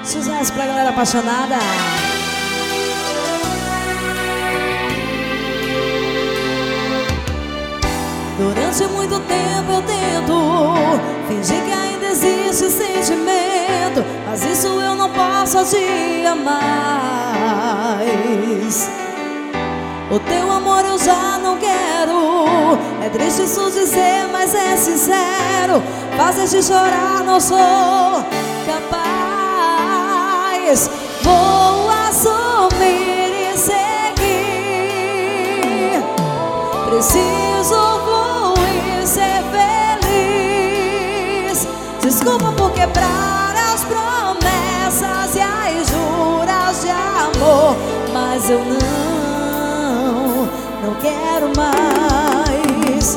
Sucesso pra galera apaixonada. Durante muito tempo eu tento fingir que ainda existe sentimento, mas isso eu não posso te mais. O teu amor eu já não quero. É triste isso dizer, mas é sincero. Fazer te chorar não sou capaz. Vou assumir e seguir. Preciso fluir, ser feliz. Desculpa por quebrar as promessas e as juras de amor, mas eu não quero mais.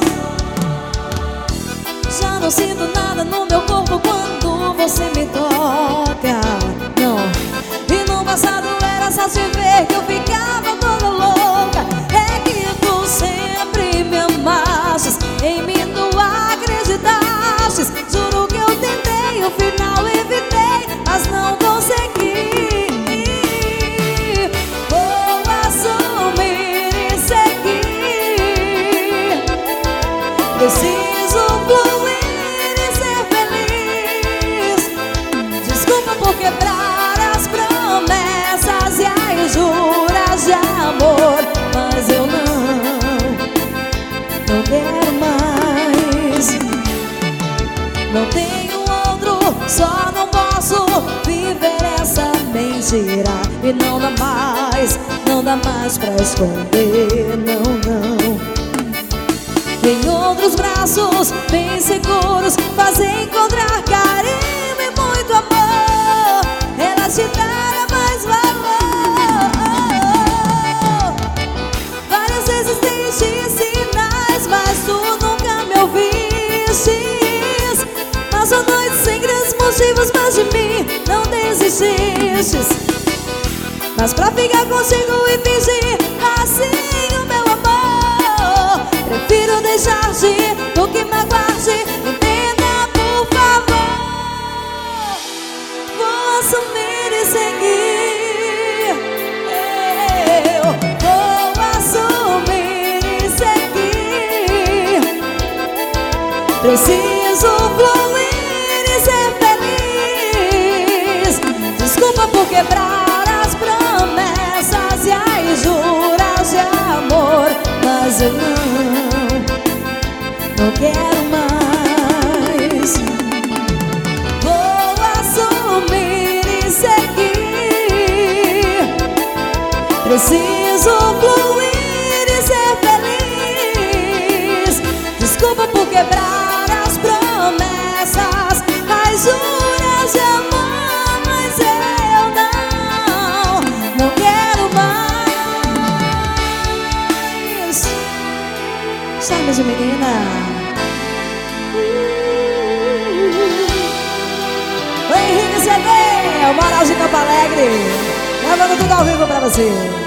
Já não sinto nada no meu corpo quando você me toca, não. E no passado era só te ver que eu ficava toda louca. É que tu sempre me amastes, em mim tu acreditastes. Juro que eu tentei, o final evitei, mas não consegui. Preciso fluir e ser feliz. Desculpa por quebrar as promessas e as juras de amor, mas eu não quero mais. Não tenho outro, só não posso viver essa mentira. E não dá mais pra esconder, não. Em outros braços, bem seguros, fazer encontrar carinho e muito amor. Ela te dará mais valor. Várias vezes deixei sinais, mas tu nunca me ouvistes. Passou noites sem grandes motivos, mas de mim não desististes. Mas pra ficar contigo e fingir assim o meu amor, prefiro deixar-te do que magoar-te. Entenda, por favor. Vou assumir e seguir. Eu vou assumir e seguir. Preciso fluir e ser feliz. Desculpa por quebrar as promessas e as juras de amor, mas eu não quero mais. Vou assumir e seguir. Preciso fluir e ser feliz. Desculpa por quebrar as promessas, as juras de amor, mas eu não quero mais. Chama de menina. O Henrique CD, o Moral de Campo Alegre, gravando tudo ao vivo pra você.